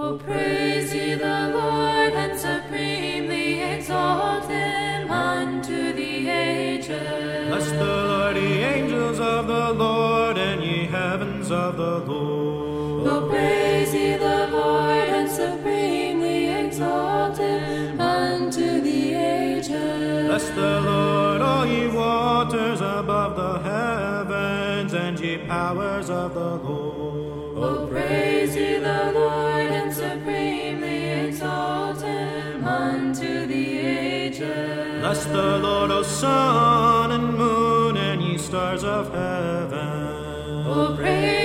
O praise ye the Lord, and supremely exalt him unto the ages. Bless the Lord, ye angels of the Lord, and ye heavens of the Lord. O praise ye the Lord, and supremely exalt him unto the ages. Bless the Lord, all ye waters above the heavens, and ye powers of the Lord. O praise ye the Lord, and supremely exalt him unto the ages. Bless the Lord, O sun and moon, and ye stars of heaven. O praise